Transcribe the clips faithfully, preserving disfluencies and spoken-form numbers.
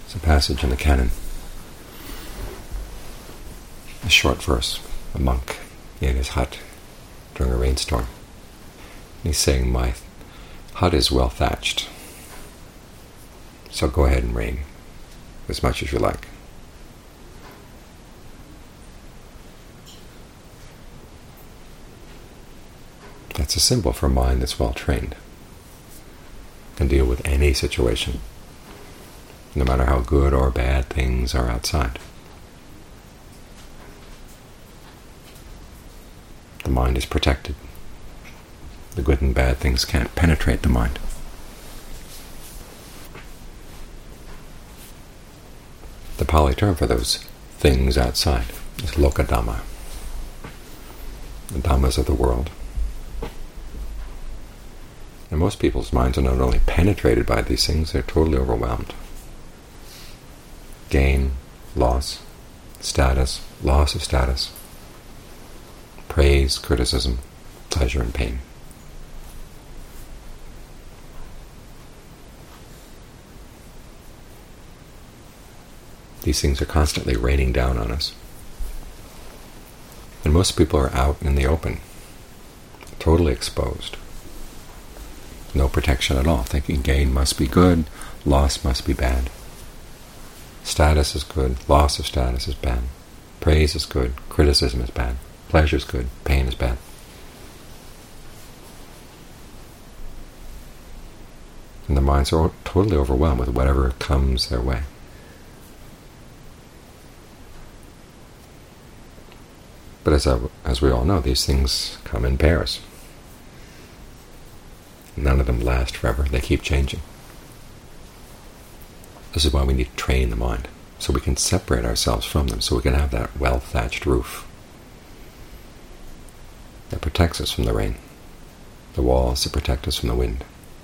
It's a passage in the canon, a short verse, a monk in his hut during a rainstorm. And he's saying, my hut is well thatched, so go ahead and rain as much as you like. That's a symbol for a mind that's well trained, can deal with any situation, no matter how good or bad things are outside. The mind is protected. The good and bad things can't penetrate the mind. The Pali term for those things outside is lokadhamma, the dhammas of the world. And most people's minds are not only penetrated by these things, they're totally overwhelmed. Gain, loss, status, loss of status, praise, criticism, pleasure and pain. These things are constantly raining down on us. And most people are out in the open, totally exposed. No protection at all, thinking gain must be good, loss must be bad. Status is good, loss of status is bad. Praise is good, criticism is bad. Pleasure is good, pain is bad. And the minds are totally overwhelmed with whatever comes their way. But as, I, as we all know, these things come in pairs. None of them last forever, they keep changing. This is why we need to train the mind, so we can separate ourselves from them, so we can have that well-thatched roof that protects us from the rain, the walls that protect us from the wind.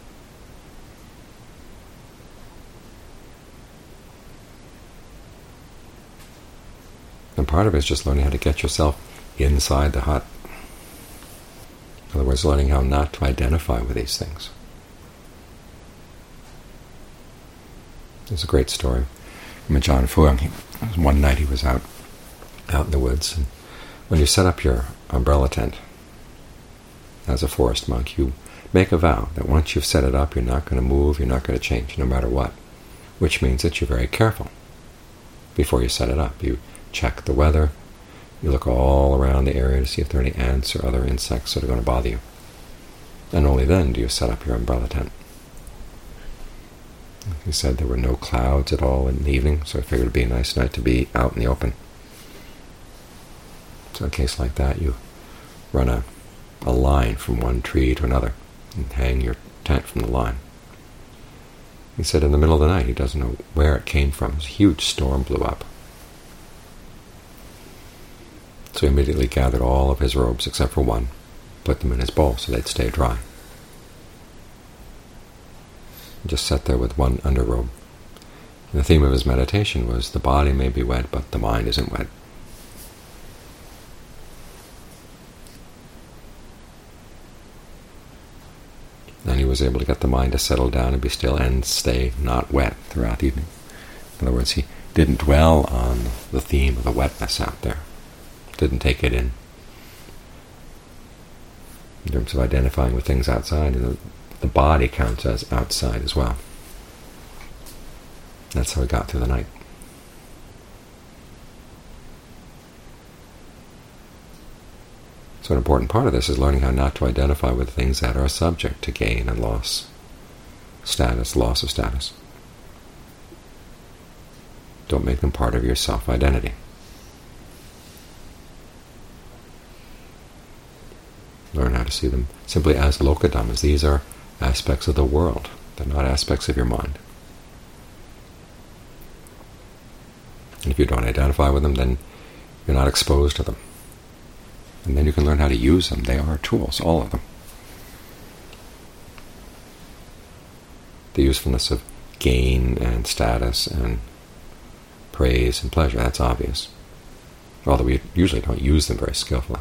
And part of it is just learning how to get yourself inside the hut. In other words, learning how not to identify with these things. There's a great story from Ajahn Fuang. He, one night he was out, out in the woods, and when you set up your umbrella tent as a forest monk, you make a vow that once you've set it up, you're not going to move, you're not going to change, no matter what, which means that you're very careful before you set it up. You check the weather, you look all around the area to see if there are any ants or other insects that are going to bother you, and only then do you set up your umbrella tent. He said there were no clouds at all in the evening, so I figured it would be a nice night to be out in the open. So in a case like that, you run a, a line from one tree to another and hang your tent from the line. He said in the middle of the night, he doesn't know where it came from. A huge storm blew up. So he immediately gathered all of his robes except for one, put them in his bowl so they'd stay dry. Just sat there with one underrobe. And the theme of his meditation was, the body may be wet, but the mind isn't wet. Then he was able to get the mind to settle down and be still and stay not wet throughout the evening. In other words, he didn't dwell on the theme of the wetness out there. Didn't take it in. In terms of identifying with things outside, you know, the body counts as outside as well. That's how he got through the night. So an important part of this is learning how not to identify with things that are subject to gain and loss, status, loss of status. Don't make them part of your self-identity. Learn how to see them simply as lokadhammas. These are aspects of the world. They're not aspects of your mind. And if you don't identify with them, then you're not exposed to them. And then you can learn how to use them. They are tools, all of them. The usefulness of gain and status and praise and pleasure, that's obvious. Although we usually don't use them very skillfully.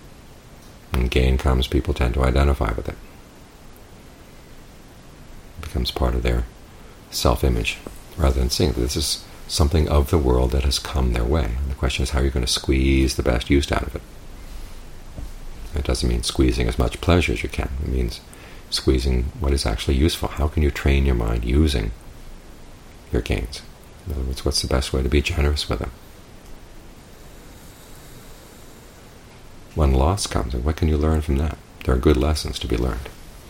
When gain comes, people tend to identify with it. It becomes part of their self-image, rather than seeing that this is something of the world that has come their way. And the question is, how are you going to squeeze the best use out of it? It doesn't mean squeezing as much pleasure as you can. It means squeezing what is actually useful. How can you train your mind using your gains? In other words, what's the best way to be generous with them? When loss comes, what can you learn from that? There are good lessons to be learned,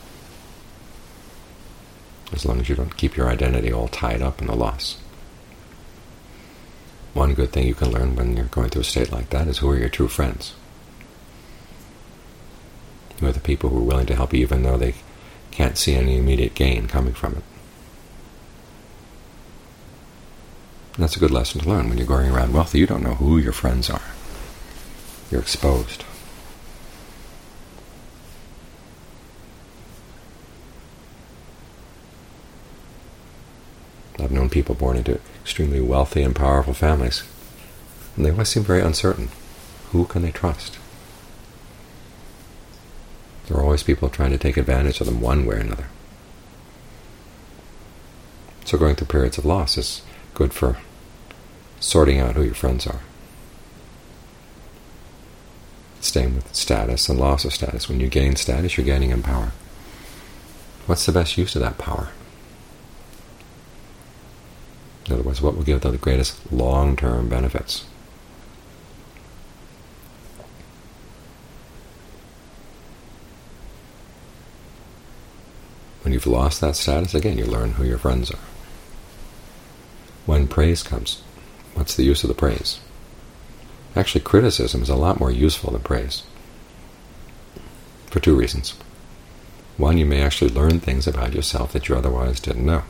as long as you don't keep your identity all tied up in the loss. One good thing you can learn when you're going through a state like that is who are your true friends. Who are the people who are willing to help you even though they can't see any immediate gain coming from it. And that's a good lesson to learn. When you're going around wealthy, you don't know who your friends are. You're exposed. I've known people born into extremely wealthy and powerful families, and they always seem very uncertain. Who can they trust? There are always people trying to take advantage of them one way or another. So going through periods of loss is good for sorting out who your friends are. Staying with status and loss of status. When you gain status, you're gaining in power. What's the best use of that power? In other words, what will give the greatest long-term benefits? When you've lost that status, again, you learn who your friends are. When praise comes, what's the use of the praise? Actually, criticism is a lot more useful than praise, for two reasons. One, you may actually learn things about yourself that you otherwise didn't know.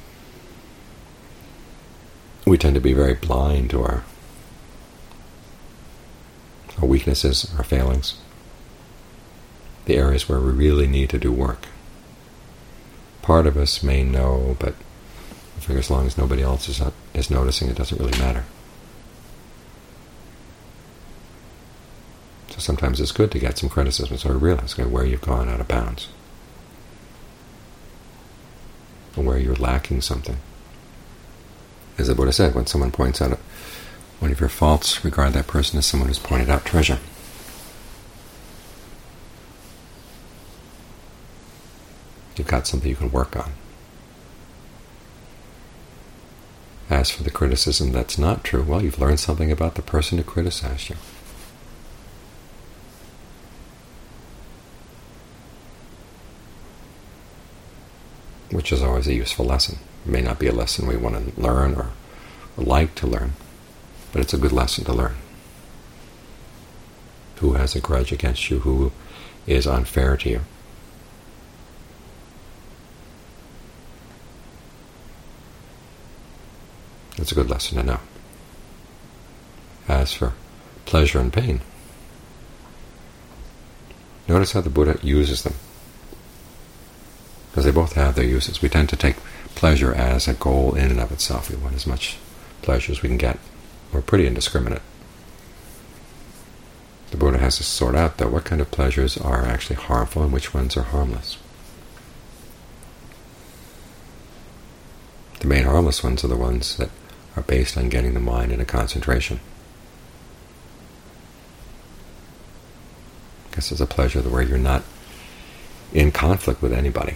We tend to be very blind to our, our weaknesses, our failings, the areas where we really need to do work. Part of us may know, but I figure as long as nobody else is, not, is noticing, it doesn't really matter. So sometimes it's good to get some criticism so you realize okay, where you've gone out of bounds, or where you're lacking something. As the Buddha said, when someone points out one of your faults, regard that person as someone who's pointed out treasure. You've got something you can work on. As for the criticism that's not true, well, you've learned something about the person who criticized you. Which is always a useful lesson. It may not be a lesson we want to learn or, or like to learn, but it's a good lesson to learn. Who has a grudge against you? Who is unfair to you? It's a good lesson to know. As for pleasure and pain, notice how the Buddha uses them, because they both have their uses. We tend to take pleasure as a goal in and of itself. We want as much pleasure as we can get. We're pretty indiscriminate. The Buddha has to sort out, though, what kind of pleasures are actually harmful and which ones are harmless. The main harmless ones are the ones that are based on getting the mind into concentration. This is a pleasure where you're not in conflict with anybody.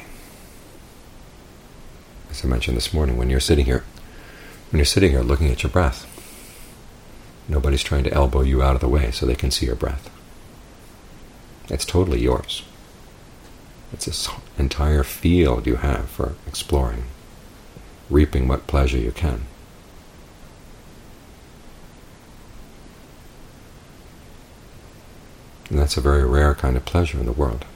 As I mentioned this morning, when you're sitting here, when you're sitting here looking at your breath, nobody's trying to elbow you out of the way so they can see your breath. It's totally yours. It's this entire field you have for exploring, reaping what pleasure you can. And that's a very rare kind of pleasure in the world.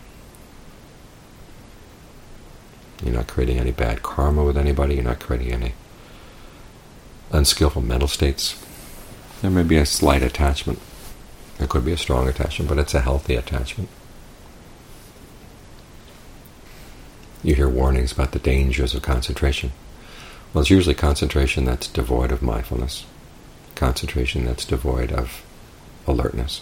You're not creating any bad karma with anybody. You're not creating any unskillful mental states. There may be a slight attachment. There could be a strong attachment, but it's a healthy attachment. You hear warnings about the dangers of concentration. Well, it's usually concentration that's devoid of mindfulness, concentration that's devoid of alertness,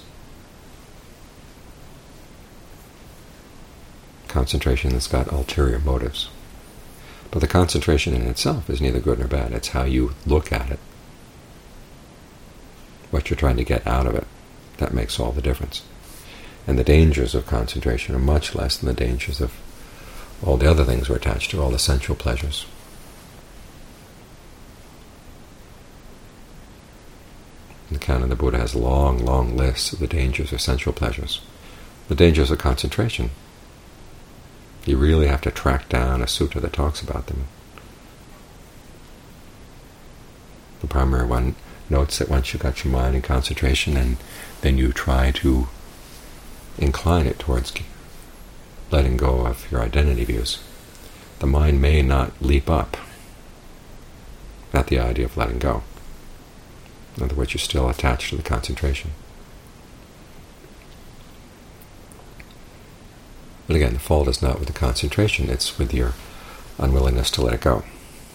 concentration that's got ulterior motives. But the concentration in itself is neither good nor bad. It's how you look at it, what you're trying to get out of it. That makes all the difference. And the dangers of concentration are much less than the dangers of all the other things we're attached to, all the sensual pleasures. The canon of the Buddha has long, long lists of the dangers of sensual pleasures. The dangers of concentration, you really have to track down a sutta that talks about them. The primary one notes that once you've got your mind in concentration, and then you try to incline it towards letting go of your identity views, the mind may not leap up at the idea of letting go. In other words, you're still attached to the concentration. But again, the fault is not with the concentration, it's with your unwillingness to let it go.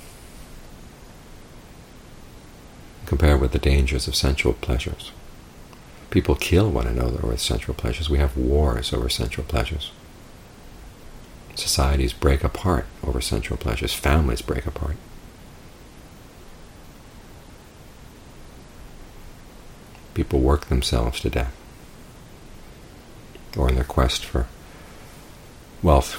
Compare with the dangers of sensual pleasures. People kill one another with sensual pleasures. We have wars over sensual pleasures. Societies break apart over sensual pleasures. Families break apart. People work themselves to death, or in their quest for wealth.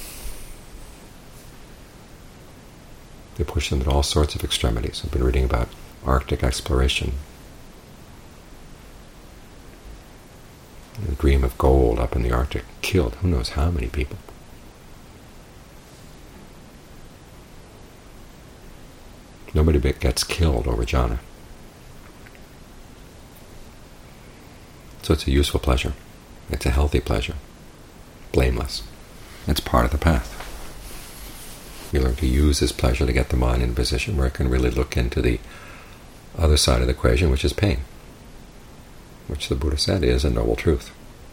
They push them to all sorts of extremities. I've been reading about Arctic exploration. The dream of gold up in the Arctic killed who knows how many people. Nobody gets killed over jhana. So it's a useful pleasure. It's a healthy pleasure. Blameless. It's part of the path. You learn to use this pleasure to get the mind in a position where it can really look into the other side of the equation, which is pain, which the Buddha said is a noble truth.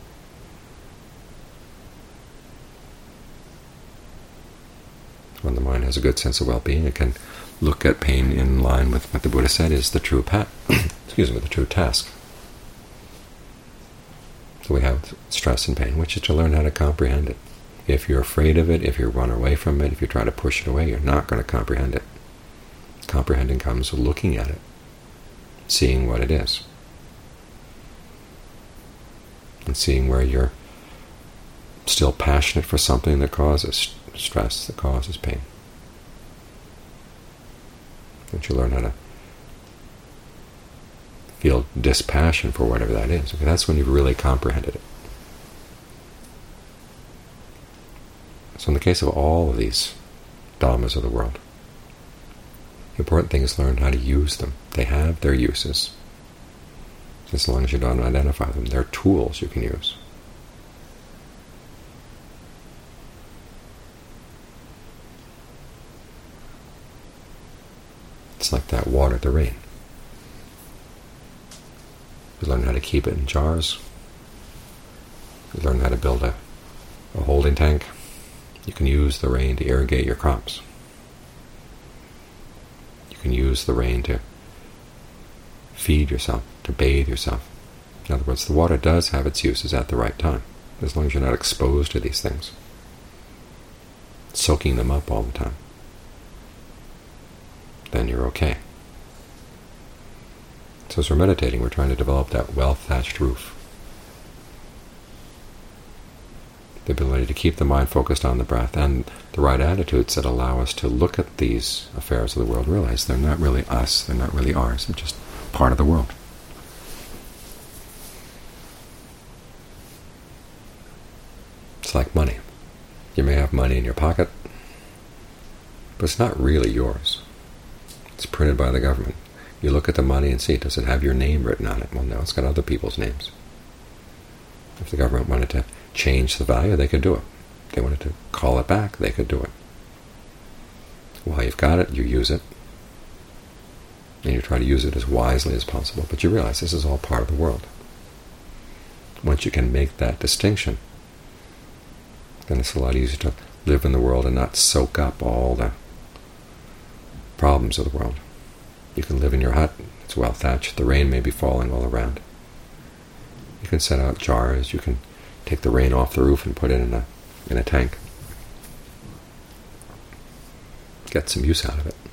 When the mind has a good sense of well-being, it can look at pain in line with what the Buddha said is the true path. excuse me, the true task. So we have stress and pain, which is to learn how to comprehend it. If you're afraid of it, if you run away from it, if you try to push it away, you're not going to comprehend it. Comprehending comes with looking at it, seeing what it is, and seeing where you're still passionate for something that causes stress, that causes pain. Once you learn how to feel dispassion for whatever that is, okay, that's when you've really comprehended it. So in the case of all of these dhammas of the world, the important thing is to learn how to use them. They have their uses. As long as you don't identify them, they're tools you can use. It's like that water, the rain. You learn how to keep it in jars. You learn how to build a, a holding tank. You can use the rain to irrigate your crops. You can use the rain to feed yourself, to bathe yourself. In other words, the water does have its uses at the right time, as long as you're not exposed to these things, soaking them up all the time. Then you're okay. So as we're meditating, we're trying to develop that well-thatched roof. The ability to keep the mind focused on the breath and the right attitudes that allow us to look at these affairs of the world and realize they're not really us, they're not really ours, they're just part of the world. It's like money. You may have money in your pocket, but it's not really yours. It's printed by the government. You look at the money and see, does it have your name written on it? Well, no, it's got other people's names. If the government wanted to change the value, they could do it. If they wanted to call it back, they could do it. While you've got it, you use it. And you try to use it as wisely as possible. But you realize this is all part of the world. Once you can make that distinction, then it's a lot easier to live in the world and not soak up all the problems of the world. You can live in your hut, it's well thatched, the rain may be falling all around. You can set out jars, you can take the rain off the roof and put it in a in a tank. get some use out of it,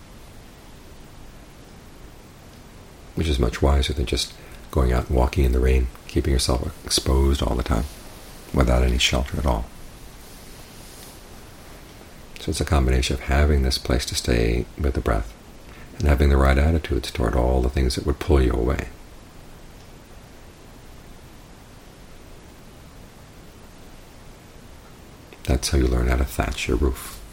which is much wiser than just going out and walking in the rain, keeping yourself exposed all the time without any shelter at all. So it's a combination of having this place to stay with the breath and having the right attitudes toward all the things that would pull you away. That's how you learn how to thatch your roof.